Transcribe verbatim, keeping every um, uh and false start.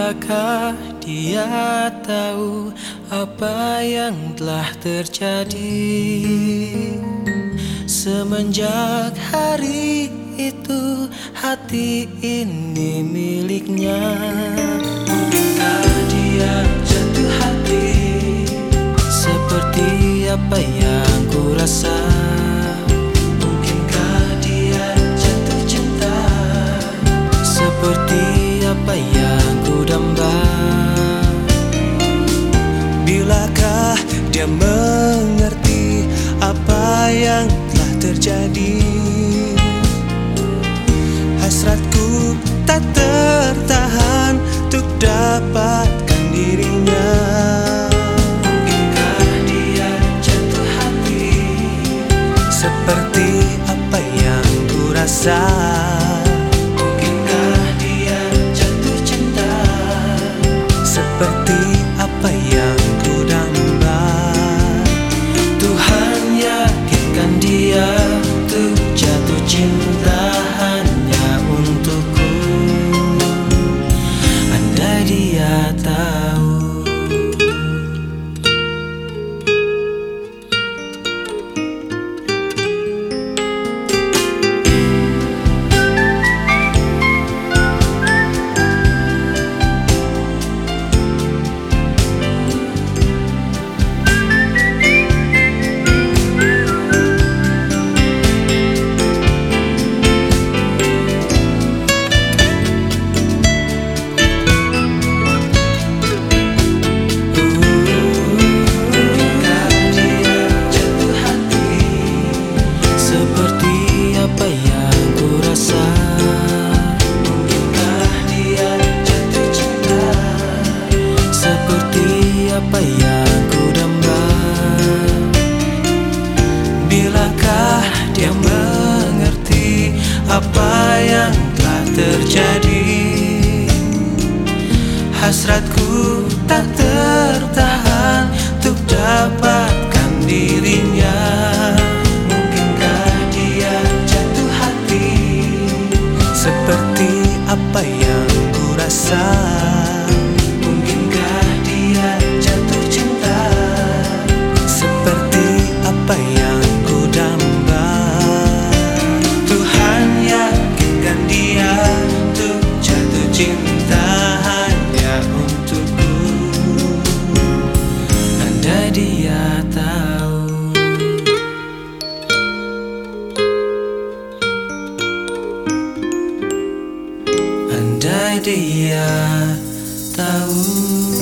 Bilakah dia tahu apa yang telah terjadi semenjak hari itu hati ini miliknya. Mungkinkah dia jatuh hati seperti apa yang ku rasa? Mungkinkah dia jatuh cinta seperti apa yang ku damba? Bilakah dia mengerti apa yang telah terjadi? Hasratku tak tertahan untuk dapatkan dirinya. Mungkinkah dia jatuh hati seperti apa yang ku rasa? Mungkinkah dia jatuh cinta seperti apa yang ku damba? Tuhan yakinkan dia untuk jatuh cinta hanya untukku. Andai dia tahu. Apa yang ku damba? Bilakah dia mengerti apa yang telah terjadi? Hasratku tak tertahan untuk dapatkan dirinya. Mungkinkah dia jatuh hati seperti apa yang ku rasa? Cinta hanya untukku. Andai dia tahu. Andai dia tahu.